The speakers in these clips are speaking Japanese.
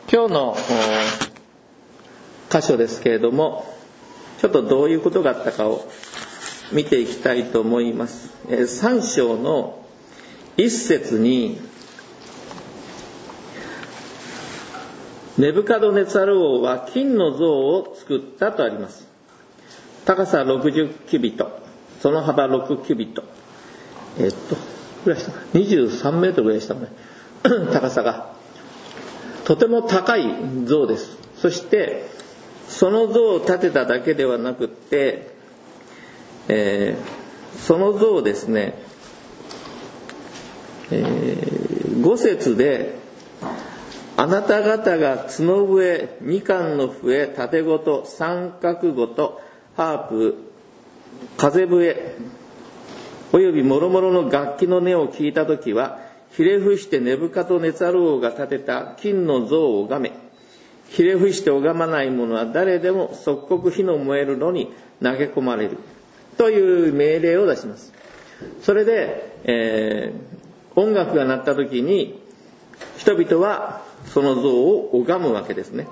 今日の箇所ですけれども、ちょっとどういうことがあったかを見ていきたいと思います。3章の1節に、ネブカドネツァル王は金の像を作ったとあります。高さ60キュビト、その幅6キュビト、ぐらいしたか23メートルぐらいしたもんね高さがとても高い像です。そしてその像を建てただけではなくって、その像をですね、5節で、あなた方が角笛、二管の笛、盾ごと、三角ごと、ハープ、風笛および諸々の楽器の音を聞いたときは、ひれ伏してネブカドネツァル王が建てた金の像を拝め、ひれ伏して拝まない者は誰でも即刻火の燃える炉に投げ込まれるという命令を出します。それで、音楽が鳴ったときに人々はその像を拝むわけですね。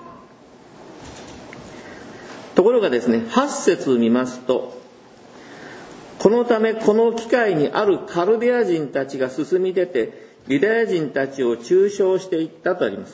ところがですね、8節を見ますと、このためこの機会にあるカルデア人たちが進み出てユダヤ人たちを中傷していったとあります。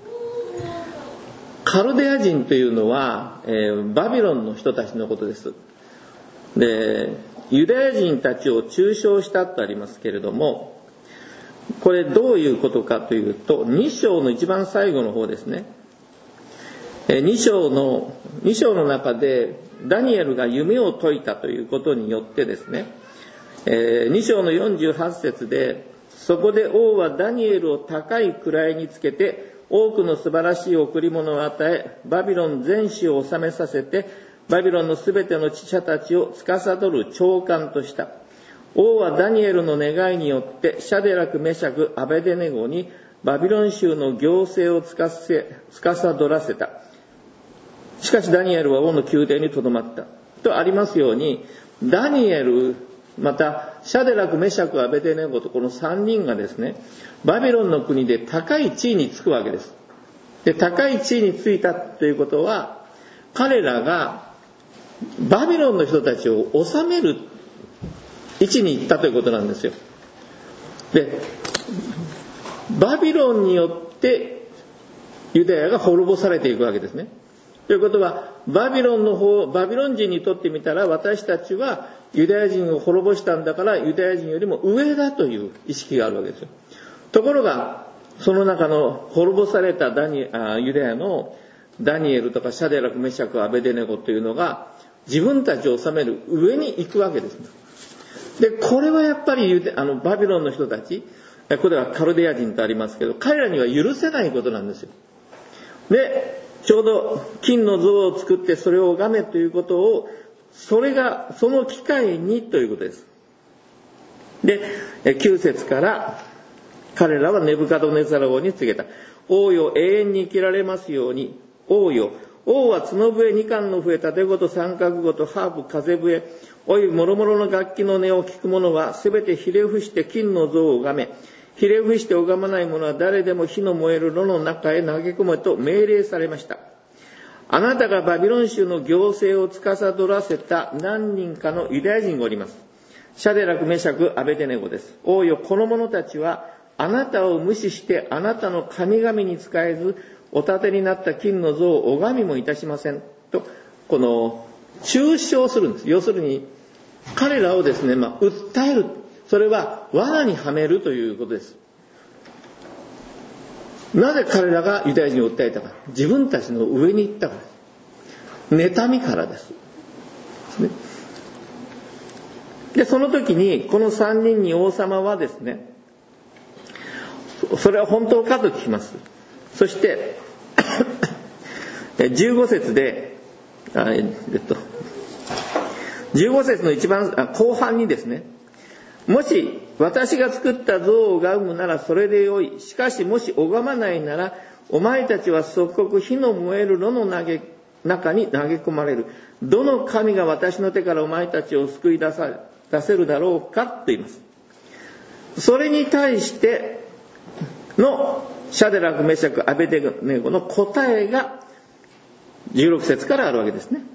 カルデア人というのは、バビロンの人たちのことです。で、ユダヤ人たちを中傷したとありますけれども、これどういうことかというと、2章の一番最後の方ですね。2章の中でダニエルが夢を解いたということによってですね、2章の48節で、そこで王はダニエルを高い位につけて多くの素晴らしい贈り物を与え、バビロン全市を治めさせて、バビロンのすべての知者たちを司る長官とした。王はダニエルの願いによってシャデラク、メシャク、アベデネゴにバビロン州の行政を司らせた。しかしダニエルは王の宮殿にとどまったとありますように、ダニエル、またシャデラク、メシャク、アベデネゴとこの3人がですね、バビロンの国で高い地位につくわけです。で、高い地位についたということは、彼らがバビロンの人たちを治める位置に行ったということなんですよ。で、バビロンによってユダヤが滅ぼされていくわけですね。ということは、バビロン人にとってみたら、私たちはユダヤ人を滅ぼしたんだからユダヤ人よりも上だという意識があるわけですよ。ところがその中の滅ぼされたユダヤのダニエルとかシャデラク、メシャク、アベデネゴというのが自分たちを治める上に行くわけです。で、これはやっぱりバビロンの人たち、これはカルデア人とありますけど、彼らには許せないことなんですよ。で、ちょうど金の像を作ってそれを拝めということを、その機会にということです。で、9節から彼らはネブカドネツァル王に告げた。王よ、永遠に生きられますように。王よ、王は角笛、二管の笛、盾ごと、三角ごと、ハープ、風笛、および諸々の楽器の音を聞く者は、すべてひれ伏して金の像を拝め、ひれ伏して拝まない者は誰でも火の燃える炉の中へ投げ込めと命令されました。あなたがバビロン州の行政を司らせた何人かのユダヤ人がおります。シャデラク、メシャク、アベデネゴです。王よ、この者たちはあなたを無視してあなたの神々に仕えず、お立てになった金の像を拝みもいたしませんと、この中傷するんです。要するに彼らをですね、訴える。それは罠にはめるということです。なぜ彼らがユダヤ人を訴えたか。自分たちの上に行ったから。妬みからです。で、その時にこの3人に王様はですね、それは本当かと聞きます。そして15節で15節の一番後半にですね、もし私が作った像を拝むならそれでよい。しかしもし拝まないなら、お前たちは即刻火の燃える炉の中に投げ込まれる。どの神が私の手からお前たちを救い出せるだろうかと言います。それに対してのシャデラクメシャクアベデネゴの答えが16節からあるわけですね。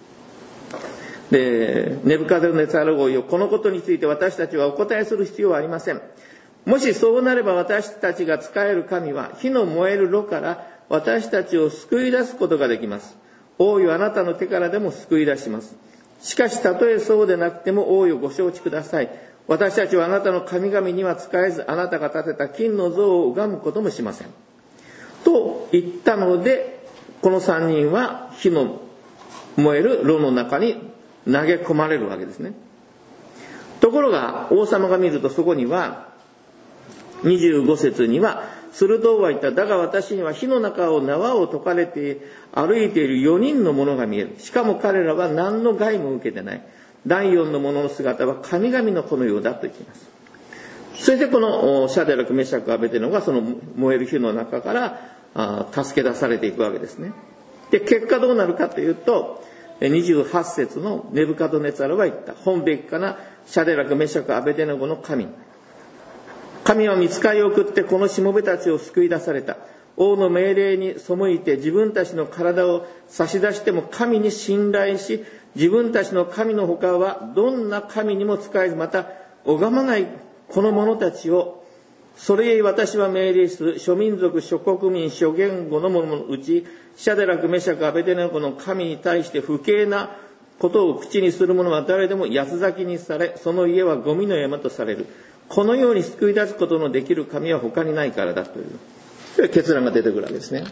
で、ネブカデネツァル王よ、このことについて私たちはお答えする必要はありません。もしそうなれば私たちが仕える神は火の燃える炉から私たちを救い出すことができます。王よ、あなたの手からでも救い出します。しかしたとえそうでなくても王よ、ご承知ください。私たちはあなたの神々には仕えず、あなたが建てた金の像を拝むこともしません。と言ったので、この3人は火の燃える炉の中に投げ込まれるわけですね。ところが王様が見ると、そこには25節には、すると王は言った。だが私には火の中を縄を解かれて歩いている4人の者が見える。しかも彼らは何の害も受けてない。第4の者の姿は神々の子のようだと言っています。そしてこのシャデラクメシャクアベデネゴがその燃える火の中から助け出されていくわけですね。で、結果どうなるかというと、28節のネブカドネツァルは言った。本べきかなシャデラクメシャクアベデネゴの神。神は御使いを送ってこのしもべたちを救い出された。王の命令に背いて自分たちの体を差し出しても神に信頼し、自分たちの神のほかはどんな神にも仕えず、また拝まないこの者たちを、それゆえ私は命令する。諸民族、諸国民、諸言語の者のうち、シャデラクメシャクアベデネゴの神に対して不敬なことを口にする者は誰でも安咲きにされ、その家はゴミの山とされる。このように救い出すことのできる神は他にないからだという結論が出てくるわけですね。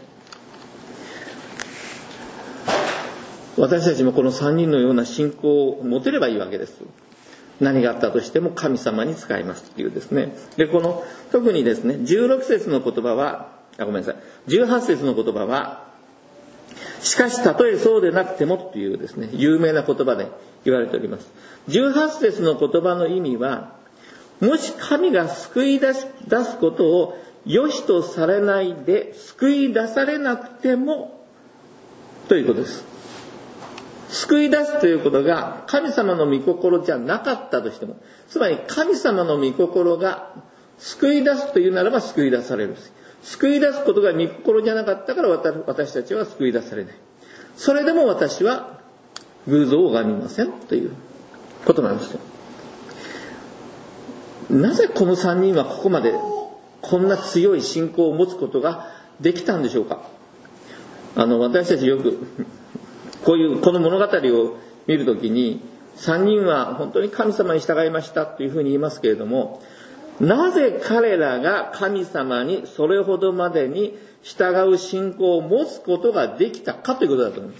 私たちもこの3人のような信仰を持てればいいわけです。何があったとしても神様に使いますっていうですね。で、この特にですね、16節の言葉は、ごめんなさい、18節の言葉は、しかしたとえそうでなくてもというですね、有名な言葉で言われております。18節の言葉の意味は、もし神が救い出すことを良しとされないで救い出されなくてもということです。救い出すということが神様の御心じゃなかったとしても、つまり神様の御心が救い出すというならば救い出される。救い出すことが御心じゃなかったから私たちは救い出されない。それでも私は偶像を拝みませんということなんですよ。なぜこの3人はここまでこんな強い信仰を持つことができたんでしょうか。私たちよくこの物語を見るときに、3人は本当に神様に従いましたというふうに言いますけれども、なぜ彼らが神様にそれほどまでに従う信仰を持つことができたかということだと思います。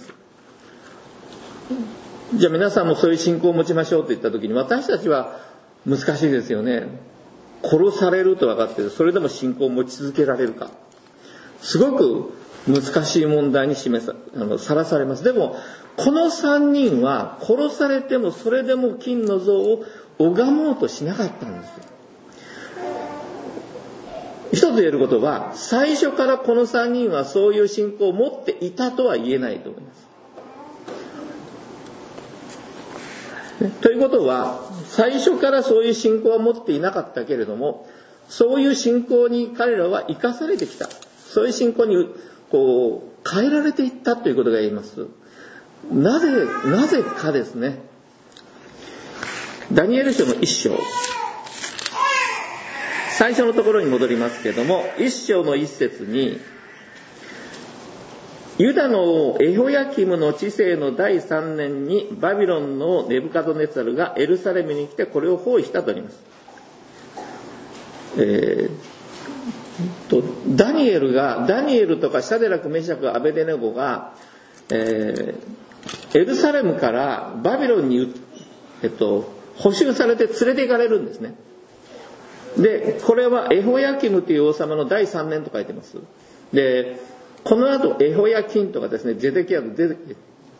じゃあ皆さんもそういう信仰を持ちましょうと言ったときに、私たちは難しいですよね。殺されると分かっている。それでも信仰を持ち続けられるか。すごく難しい問題にさらされます。でも、この3人は殺されてもそれでも金の像を拝もうとしなかったんですよ。一つ言えることは、最初からこの3人はそういう信仰を持っていたとは言えないと思います。ということは、最初からそういう信仰は持っていなかったけれども、そういう信仰に彼らは生かされてきた。そういう信仰に変えられていったということが言えます。なぜかですね。ダニエル書の1章。最初のところに戻りますけれども、1章の1節に、ユダの王エホヤキムの治世の第3年にバビロンのネブカドネツァルがエルサレムに来てこれを包囲したとあります。ダニエルとかシャデラクメシャクアベデネゴが、エルサレムからバビロンに、捕囚されて連れて行かれるんですね。で、これはエホヤキムという王様の第3年と書いてます。で、この後エホヤキンとかですね、ゼデキヤと出てきて、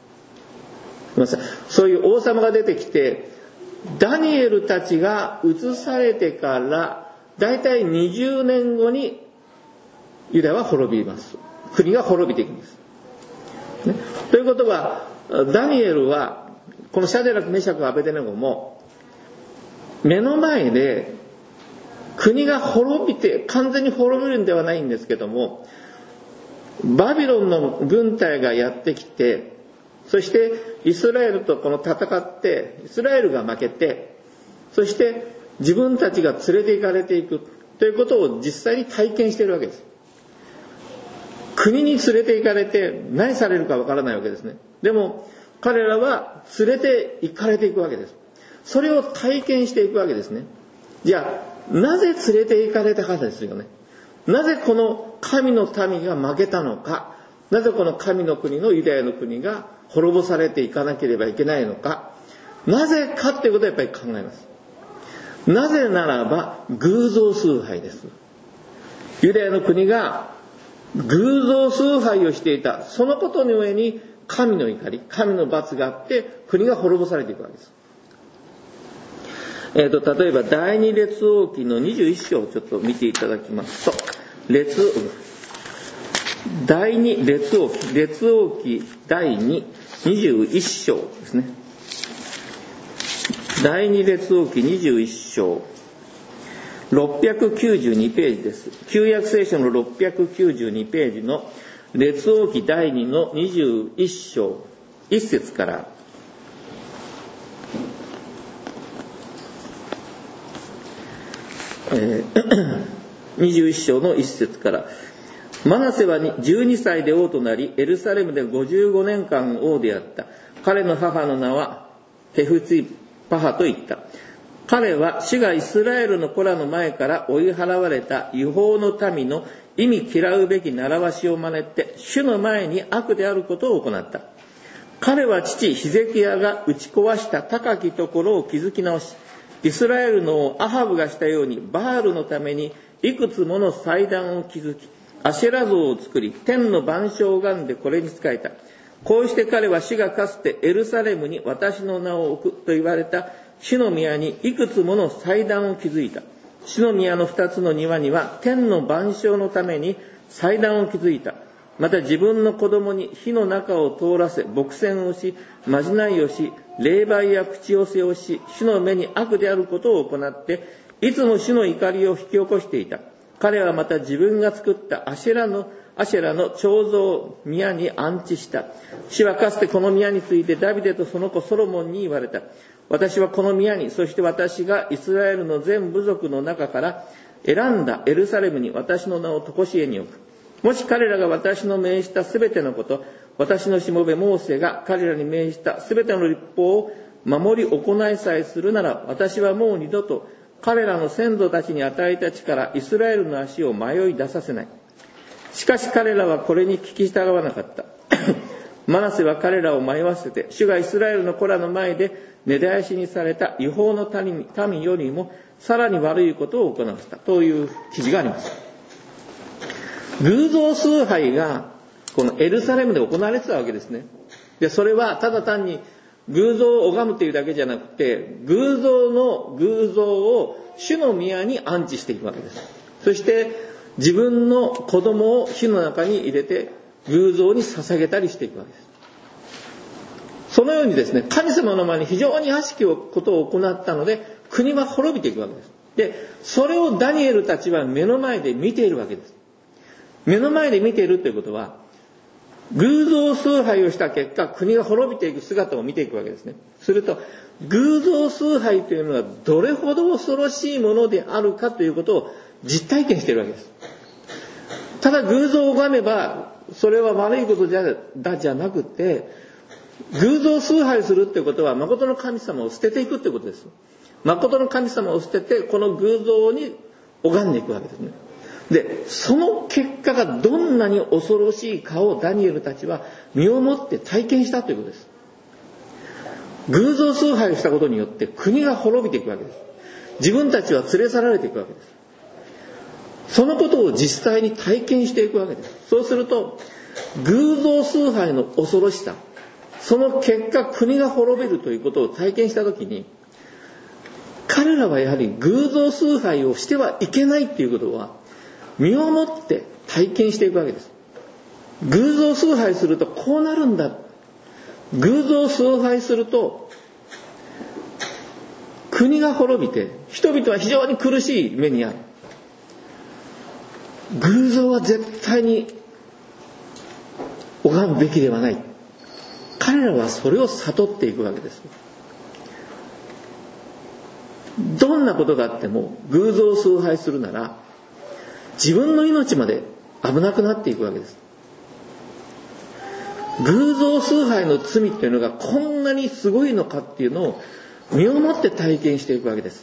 そういう王様が出てきて、ダニエルたちが移されてからだいたい20年後にユダは滅びます。国が滅びていくんです、ね、ということはダニエルはこのシャデラクメシャクアベデネゴも目の前で国が滅びて、完全に滅びるんではないんですけども、バビロンの軍隊がやってきて、そしてイスラエルとこの戦って、イスラエルが負けて、そして自分たちが連れて行かれていくということを実際に体験しているわけです。国に連れて行かれて何されるかわからないわけですね。でも彼らは連れて行かれていくわけです。それを体験していくわけですね。じゃあなぜ連れて行かれたかですよね。なぜこの神の民が負けたのか、なぜこの神の国のユダヤの国が滅ぼされていかなければいけないのか、なぜかっていうことをやっぱり考えます。なぜならば偶像崇拝です。ユダヤの国が偶像崇拝をしていた、そのことの上に神の怒り、神の罰があって国が滅ぼされていくわけです。例えば第二列王記の21章をちょっと見ていただきますと、第二列王記第21章ですね。第二列王記21章692ページです。旧約聖書の692ページの列王記第2の21章1節から21章の1節から、マナセは12歳で王となり、エルサレムで55年間王であった。彼の母の名はヘフツィパハと言った。彼は主がイスラエルの子らの前から追い払われた違法の民の忌み嫌うべき習わしを真似て、主の前に悪であることを行った。彼は父ヒゼキヤが打ち壊した高きところを築き直し、イスラエルの王アハブがしたようにバールのためにいくつもの祭壇を築き、アシェラ像を作り、天の万象を拝んでこれに仕えた。こうして彼は主がかつてエルサレムに私の名を置くと言われた主の宮にいくつもの祭壇を築いた。主の宮の2つの庭には天の万象のために祭壇を築いた。また自分の子供に火の中を通らせ牧選をし、まじないをし、霊媒や口寄せをし、主の目に悪であることを行って、いつも主の怒りを引き起こしていた。彼はまた自分が作ったアシェラの彫像を宮に安置した。主はかつてこの宮についてダビデとその子ソロモンに言われた。私はこの宮に、そして私がイスラエルの全部族の中から選んだエルサレムに私の名を常しえに置く。もし彼らが私の命じたすべてのこと、私のしもべモーセが彼らに命じたすべての律法を守り行いさえするなら、私はもう二度と彼らの先祖たちに与えた力イスラエルの足を迷い出させない。しかし彼らはこれに聞き従わなかった。マナセは彼らを迷わせて、主がイスラエルの子らの前で根絶やしにされた違法の民よりもさらに悪いことを行わせたという記事があります。偶像崇拝がこのエルサレムで行われてたわけですね。で、それはただ単に偶像を拝むというだけじゃなくて、偶像を主の宮に安置していくわけです。そして自分の子供を火の中に入れて偶像に捧げたりしていくわけです。そのようにですね、神様の前に非常に悪しきことを行ったので、国は滅びていくわけです。で、それをダニエルたちは目の前で見ているわけです。目の前で見ているということは、偶像崇拝をした結果、国が滅びていく姿を見ていくわけですね。すると、偶像崇拝というのはどれほど恐ろしいものであるかということを実体験しているわけです。ただ偶像を拝めば、それは悪いことじゃなくて、偶像崇拝するってことは、誠の神様を捨てていくってことです。誠の神様を捨てて、この偶像に拝んでいくわけですね。で、その結果がどんなに恐ろしいかをダニエルたちは身をもって体験したということです。偶像崇拝をしたことによって国が滅びていくわけです。自分たちは連れ去られていくわけです。そのことを実際に体験していくわけです。そうすると、偶像崇拝の恐ろしさ、その結果国が滅びるということを体験したときに、彼らはやはり偶像崇拝をしてはいけないっていうことは身をもって体験していくわけです。偶像崇拝するとこうなるんだ。偶像崇拝すると国が滅びて人々は非常に苦しい目にある。 偶像は絶対に拝むべきではない。彼らはそれを悟っていくわけです。どんなことがあっても偶像を崇拝するなら自分の命まで危なくなっていくわけです。偶像崇拝の罪っていうのがこんなにすごいのかっていうのを身をもって体験していくわけです。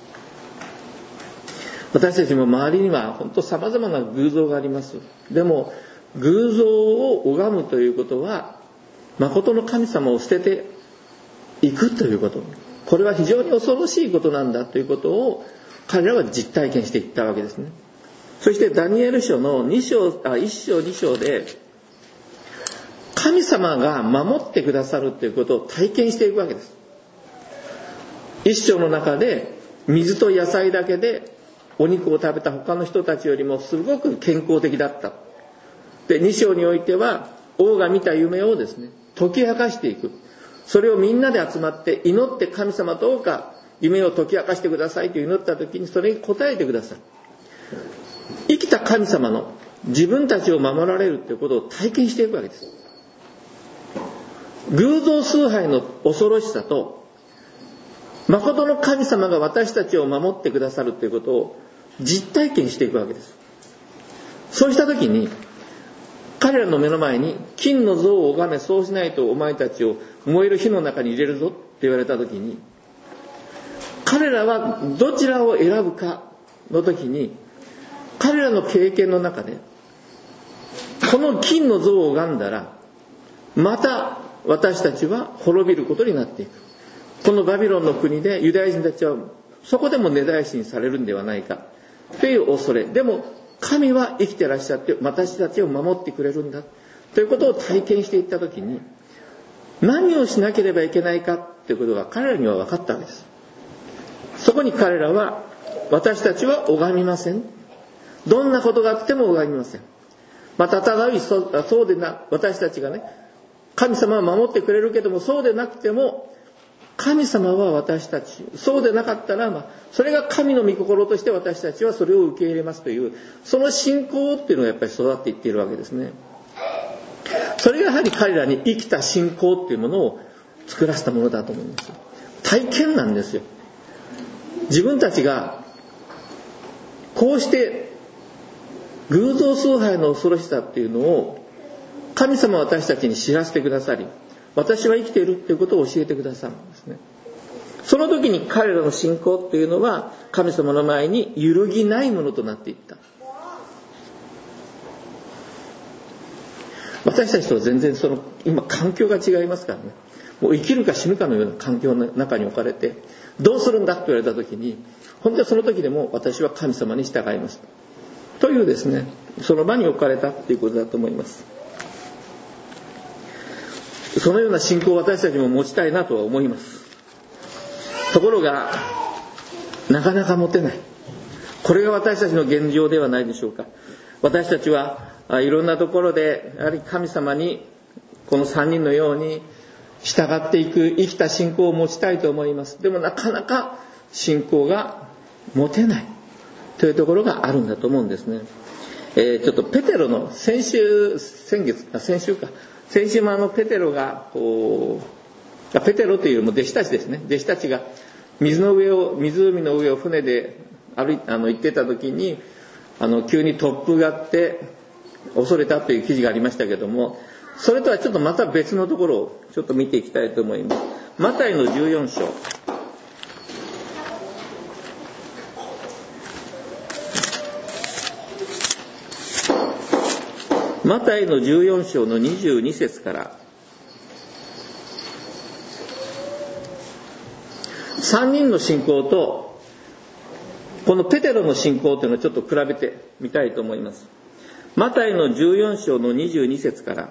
私たちも周りには本当様々な偶像があります。でも偶像を拝むということは誠の神様を捨てていくということ、これは非常に恐ろしいことなんだということを彼らは実体験していったわけですね。そしてダニエル書の1章2章で神様が守ってくださるということを体験していくわけです。1章の中で水と野菜だけでお肉を食べた他の人たちよりもすごく健康的だった。で2章においては王が見た夢をですね解き明かしていく。それをみんなで集まって祈って、神様どうか夢を解き明かしてくださいと祈った時にそれに応えてください。生きた神様の自分たちを守られるということを体験していくわけです。偶像崇拝の恐ろしさと誠の神様が私たちを守ってくださるということを実体験していくわけです。そうした時に彼らの目の前に金の像を拝め、そうしないとお前たちを燃える火の中に入れるぞって言われた時に、彼らはどちらを選ぶかの時に、彼らの経験の中でこの金の像を拝んだらまた私たちは滅びることになっていく。このバビロンの国でユダヤ人たちはそこでも根絶やしにされるんではないかという恐れ。でも神は生きてらっしゃって私たちを守ってくれるんだということを体験していった時に、何をしなければいけないかということが彼らには分かったわけです。そこに彼らは、私たちは拝みません。どんなことがあっても拝みません。またただそうでな、私たちがね、神様は守ってくれるけども、そうでなくても神様は私たち、そうでなかったら、それが神の御心として私たちはそれを受け入れますという、その信仰っていうのがやっぱり育っていっているわけですね。それがやはり彼らに生きた信仰っていうものを作らせたものだと思います。体験なんですよ。自分たちがこうして偶像崇拝の恐ろしさっていうのを神様は私たちに知らせてくださり、私は生きているということを教えてくださるんですね。その時に彼らの信仰というのは神様の前に揺るぎないものとなっていった。私たちとは全然今環境が違いますからね。もう生きるか死ぬかのような環境の中に置かれて、どうするんだと言われた時に、本当にその時でも私は神様に従いますというですね、その場に置かれたということだと思います。そのような信仰を私たちも持ちたいなとは思います。ところがなかなか持てない。これが私たちの現状ではないでしょうか。私たちはいろんなところでやはり神様にこの3人のように従っていく生きた信仰を持ちたいと思います。でもなかなか信仰が持てないというところがあるんだと思うんですね。ちょっとペテロの先週もペテロがペテロというよりも弟子たちですね。弟子たちが湖の上を船で行ってた時に急に突風があって恐れたという記事がありましたけども、それとはちょっとまた別のところをちょっと見ていきたいと思います。マタイの14章。マタイの14章の22節から3人の信仰とこのペテロの信仰というのをちょっと比べてみたいと思います。マタイの14章の22節から、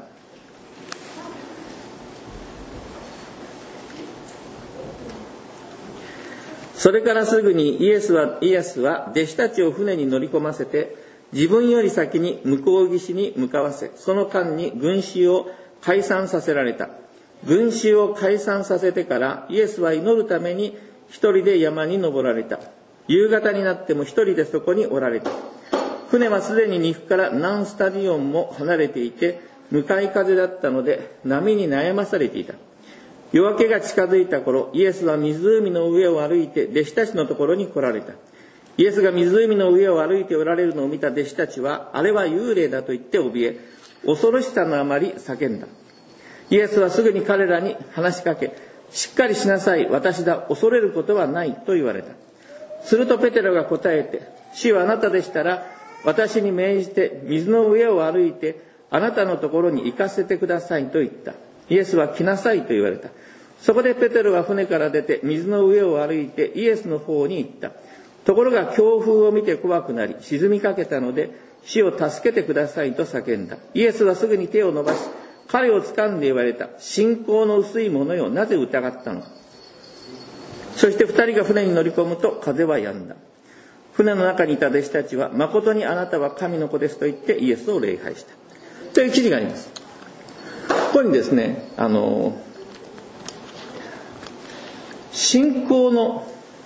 それからすぐにイエスは弟子たちを船に乗り込ませて自分より先に向こう岸に向かわせ、その間に群衆を解散させられた。群衆を解散させてからイエスは祈るために一人で山に登られた。夕方になっても一人でそこにおられた。 船はすでに2から何スタディオンも離れていて、向かい風だったので波に悩まされていた。夜明けが近づいた頃、イエスは湖の上を歩いて弟子たちのところに来られた。イエスが湖の上を歩いておられるのを見た弟子たちは、あれは幽霊だと言って怯え、恐ろしさのあまり叫んだ。イエスはすぐに彼らに話しかけ、しっかりしなさい、私だ、恐れることはないと言われた。するとペテロが答えて、主はあなたでしたら、私に命じて水の上を歩いて、あなたのところに行かせてくださいと言った。イエスは来なさいと言われた。そこでペテロは船から出て水の上を歩いてイエスの方に行った。ところが強風を見て怖くなり沈みかけたので、主を助けてくださいと叫んだ。イエスはすぐに手を伸ばし、彼を掴んで言われた。信仰の薄い者よ、なぜ疑ったのか。そして二人が船に乗り込むと風は止んだ。船の中にいた弟子たちは、誠にあなたは神の子ですと言ってイエスを礼拝した。という記事があります。ここにですね、信仰の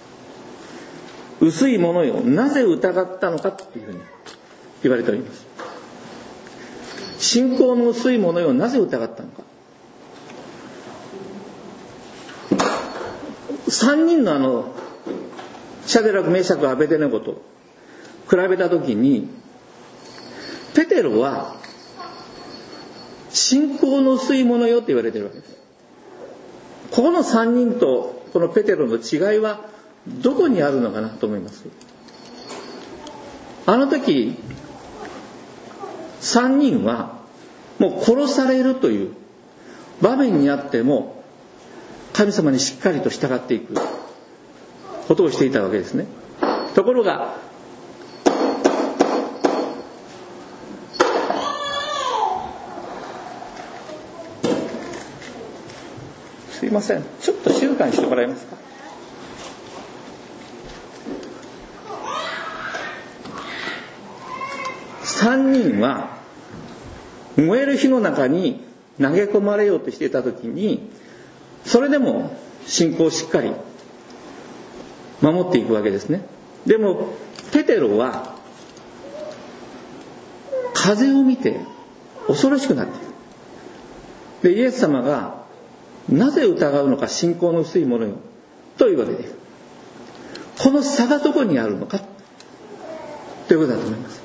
薄いものよ、なぜ疑ったのかというふうに言われております。信仰の薄いものよ、なぜ疑ったのか。3人のシャデラク、メシャク、アベデネゴと比べたときに、ペテロは信仰の薄いものよと言われているわけです。ここの3人とこのペテロの違いはどこにあるのかなと思います。あの時3人はもう殺されるという場面にあっても神様にしっかりと従っていくことをしていたわけですね。ところがすいません、ちょっと静かにしてもらえますか。3人は燃える火の中に投げ込まれようとしていた時に、それでも信仰をしっかり守っていくわけですね。でもペテロは風を見て恐ろしくなっている。でイエス様がなぜ疑うのか、信仰の薄いものよと言われている。この差がどこにあるのかということだと思います。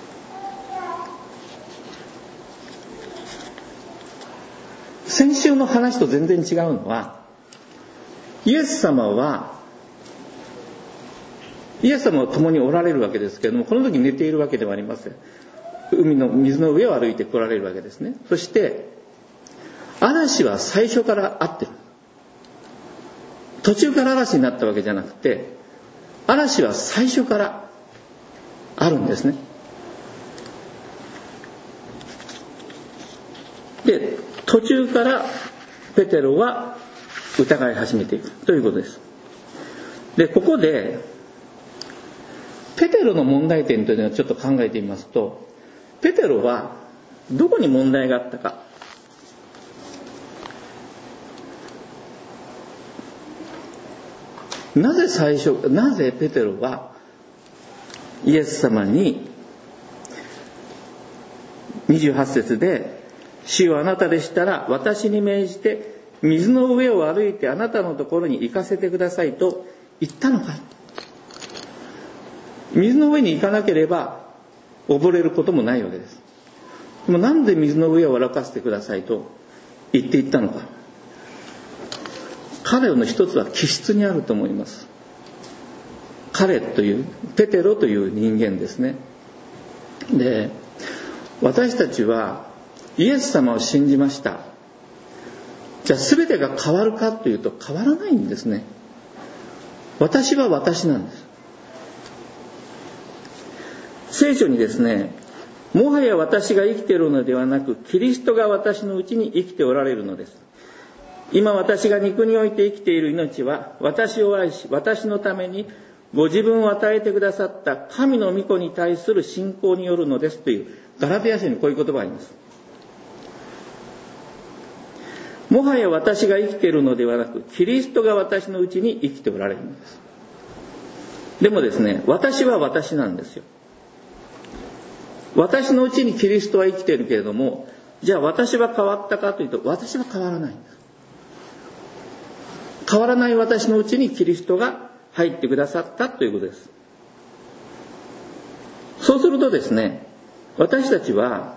先週の話と全然違うのは、イエス様は共におられるわけですけれども、この時寝ているわけではありません。水の上を歩いて来られるわけですね。そして嵐は最初からあってる。途中から嵐になったわけじゃなくて、嵐は最初からあるんですね。で途中からペテロは疑い始めていくということです。でここでペテロの問題点というのをちょっと考えてみますと、ペテロはどこに問題があったか。なぜペテロはイエス様に28節で、主よあなたでしたら私に命じて水の上を歩いてあなたのところに行かせてくださいと言ったのか。水の上に行かなければ溺れることもないわけです。でもなんで水の上を歩かせてくださいと言っていったのか。彼の一つは気質にあると思います。彼というペテロという人間ですね。で私たちはイエス様を信じました。じゃあ全てが変わるかというと変わらないんですね。私は私なんです。聖書にですね、もはや私が生きているのではなくキリストが私のうちに生きておられるのです。今私が肉において生きている命は私を愛し私のためにご自分を与えてくださった神の御子に対する信仰によるのですというガラテヤ書にこういう言葉があります。もはや私が生きているのではなくキリストが私のうちに生きておられるのです。でもですね、私は私なんですよ。 私のうちにキリストは生きているけれども、じゃあ私は変わったかというと、私は変わらないんです。変わらない私のうちにキリストが入ってくださったということです。そうするとですね、私たちは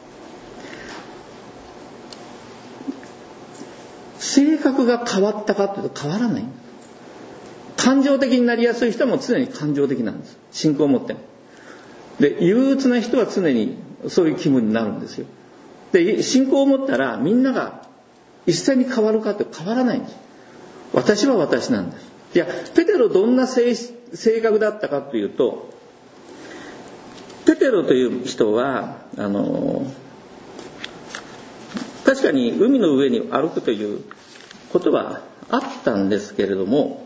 性格が変わったかというと変わらない。感情的になりやすい人も常に感情的なんです。信仰を持っても。で、憂鬱な人は常にそういう気分になるんですよ。で、信仰を持ったらみんなが一斉に変わるかって変わらないんです。私は私なんです。いや、ペテロどんな性格だったかというと、ペテロという人は確かに海の上に歩くということはあったんですけれども、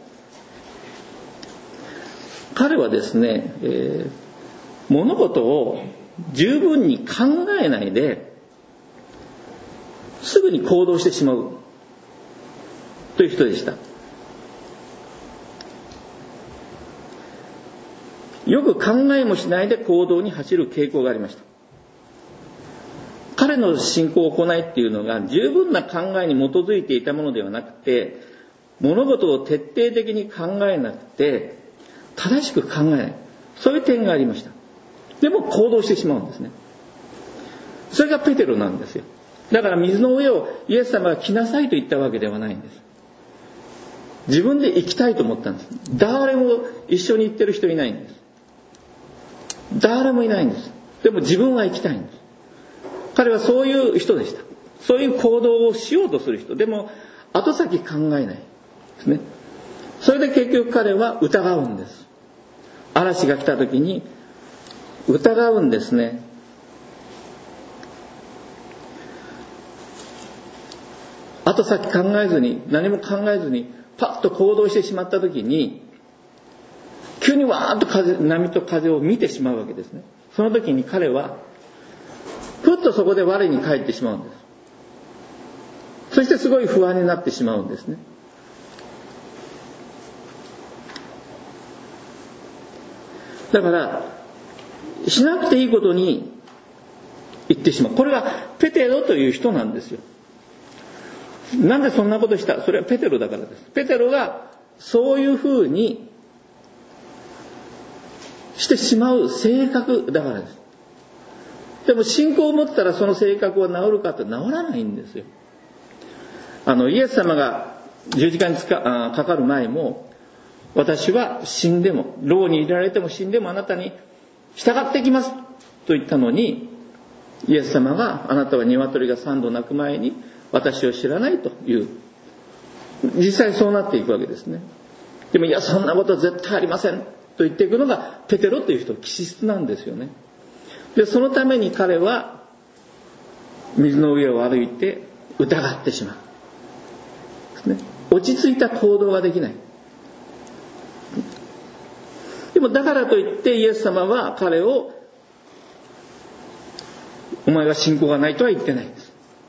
彼はですね、物事を十分に考えないですぐに行動してしまうという人でした。よく考えもしないで行動に走る傾向がありました。彼の信仰行いっていうのが十分な考えに基づいていたものではなくて、物事を徹底的に考えなくて正しく考えない、そういう点がありました。でも行動してしまうんですね。それがペテロなんですよ。だから水の上をイエス様が来なさいと言ったわけではないんです。自分で行きたいと思ったんです。誰も一緒に行ってる人いないんです。誰もいないんです。でも自分は行きたいんです。彼はそういう人でした。そういう行動をしようとする人。でも後先考えないですね。それで結局彼は疑うんです。嵐が来た時に疑うんですね。後先考えずに、何も考えずにパッと行動してしまった時に、急にわーっと波と風を見てしまうわけですね。その時に彼はふっとそこで我に返ってしまうんです。そしてすごい不安になってしまうんですね。だからしなくていいことに言ってしまう。これがペテロという人なんですよ。なんでそんなことした？それはペテロだからです。ペテロがそういうふうにしてしまう性格だからです。でも信仰を持ったらその性格は治るかって治らないんですよ。イエス様が十字架にかかる前も、私は死んでも、牢に入れられても死んでもあなたに従ってきますと言ったのに、イエス様があなたは鶏が3度鳴く前に私を知らないという、実際そうなっていくわけですね。でもいや、そんなことは絶対ありませんと言っていくのがペテロという人、気質なんですよね。でそのために彼は水の上を歩いて疑ってしまうですね。落ち着いた行動ができない。でもだからといってイエス様は彼をお前は信仰がないとは言ってないんです。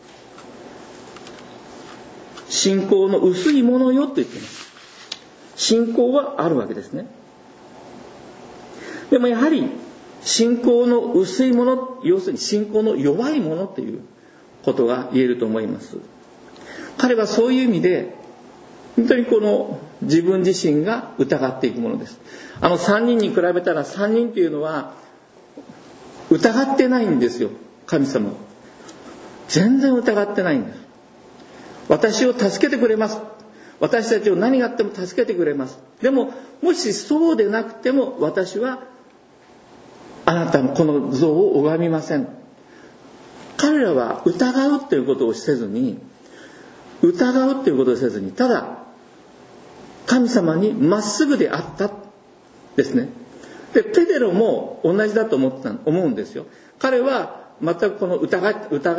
信仰の薄いものよと言ってます。信仰はあるわけですね。でもやはり信仰の薄いもの、要するに信仰の弱いものということが言えると思います。彼はそういう意味で本当にこの自分自身が疑っていくものです。3人に比べたら3人というのは疑ってないんですよ。神様全然疑ってないんです。私を助けてくれます。私たちを何があっても助けてくれます。でももしそうでなくても私はあなたのこの像を拝みません。彼らは疑うということをせずに、ただ神様にまっすぐであったですね。でペテロも同じだと思うんですよ。彼は全くこの疑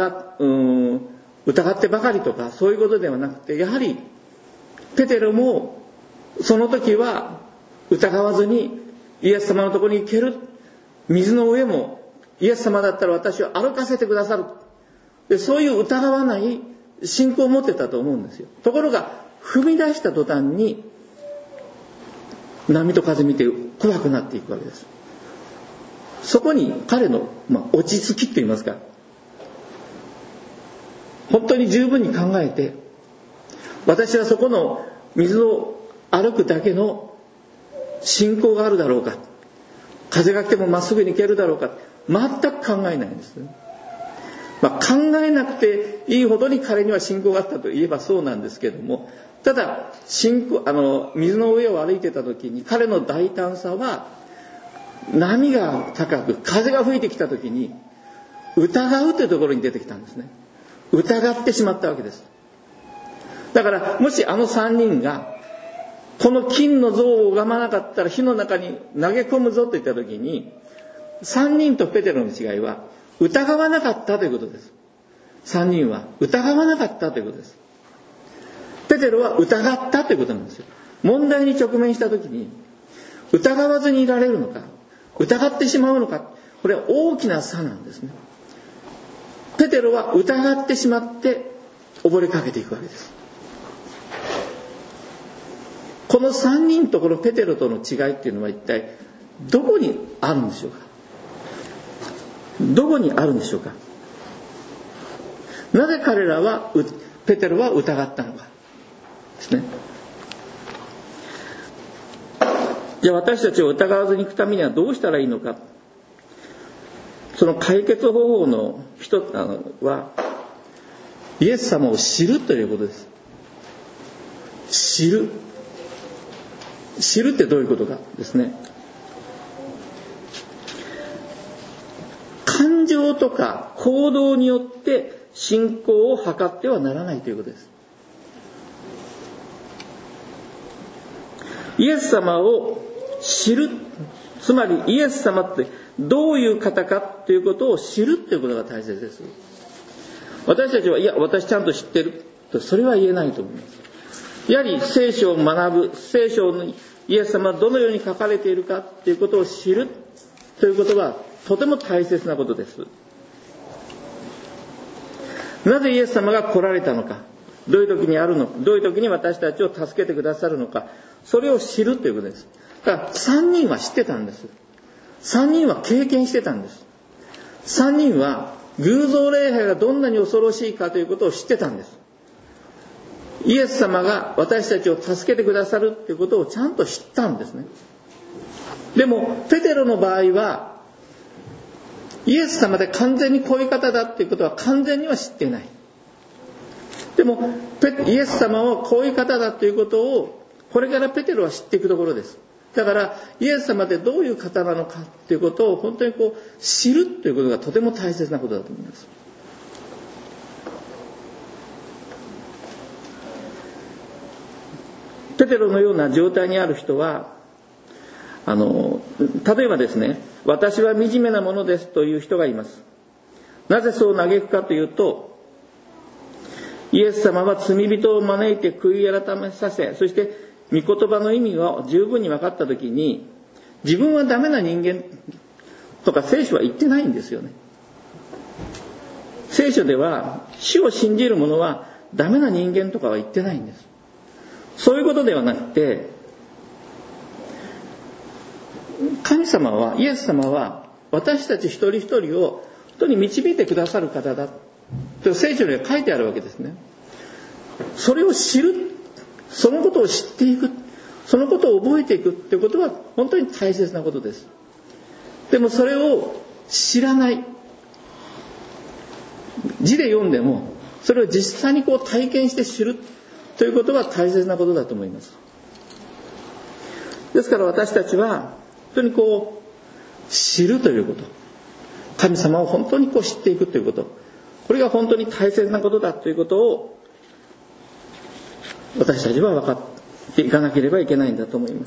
ってばかりとかそういうことではなくて、やはりペテロもその時は疑わずにイエス様のところに行ける。水の上もイエス様だったら私を歩かせてくださる。でそういう疑わない信仰を持ってたと思うんですよ。ところが踏み出した途端に波と風見て怖くなっていくわけです。 そこに彼の、落ち着きといいますか、本当に十分に考えて、私はそこの水を歩くだけの信仰があるだろうか、風が来てもまっすぐに行けるだろうか、全く考えないんですね。考えなくていいほどに彼には信仰があったといえばそうなんですけども、ただ水の上を歩いてた時に彼の大胆さは、波が高く風が吹いてきた時に疑うというところに出てきたんですね。疑ってしまったわけです。だからもしあの3人がこの金の像を拝まなかったら火の中に投げ込むぞと言った時に、3人とペテロの違いは疑わなかったということです。3人は疑わなかったということです。ペテロは疑ったということなんですよ。問題に直面した時に疑わずにいられるのか、疑ってしまうのか、これは大きな差なんですね。ペテロは疑ってしまって溺れかけていくわけです。この3人とこのペテロとの違いっていうのは一体どこにあるんでしょうか。どこにあるんでしょうか。なぜ彼らはペテロは疑ったのかですね。じゃあ私たちを疑わずに行くためにはどうしたらいいのか。その解決方法の一つはイエス様を知るということです。知るってどういうことかですね。感情とか行動によって信仰を図ってはならないということです。イエス様を知る、つまりイエス様ってどういう方かということを知るということが大切です。私たちは、いや私ちゃんと知ってると、それは言えないと思います。やはり聖書を学ぶ、聖書にイエス様はどのように書かれているかということを知るということはとても大切なことです。なぜイエス様が来られたのか、どういう時にあるのか、どういう時に私たちを助けてくださるのか、それを知るということです。だから3人は知ってたんです。3人は経験してたんです。3人は偶像礼拝がどんなに恐ろしいかということを知ってたんです。イエス様が私たちを助けてくださるということをちゃんと知ったんですね。でもペテロの場合はイエス様で完全にこういう方だということは完全には知っていない。でもイエス様はこういう方だということをこれからペテロは知っていくところです。だからイエス様ってどういう方なのかということを本当に知るということがとても大切なことだと思います。ペテロのような状態にある人は例えばですね、私は惨めなものですという人がいます。なぜそう嘆くかというと、イエス様は罪人を招いて悔い改めさせ、そして御言葉の意味を十分に分かったときに、自分はダメな人間とか聖書は言ってないんですよね。聖書では主を信じる者はダメな人間とかは言ってないんです。そういうことではなくて、神様は、イエス様は私たち一人一人を本当に導いてくださる方だと聖書には書いてあるわけですね。それを知る、そのことを知っていく、そのことを覚えていくということは本当に大切なことです。でもそれを知らない、字で読んでもそれを実際に体験して知るということは大切なことだと思います。ですから私たちは本当に知るということ、神様を本当に知っていくということ、これが本当に大切なことだということを私たちは分かっていかなければいけないんだと思います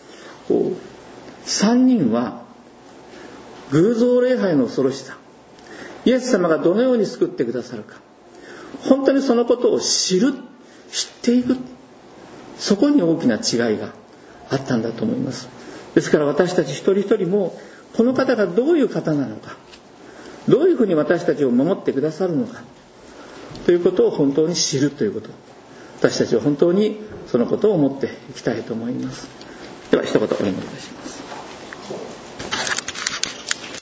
。3人は偶像礼拝の恐ろしさ、イエス様がどのように救ってくださるか、本当にそのことを知っていく、そこに大きな違いがあったんだと思います。ですから私たち一人一人もこの方がどういう方なのか、どういうふうに私たちを守ってくださるのかということを本当に知るということ、私たちは本当にそのことを思っていきたいと思います。では一言お願いいたします。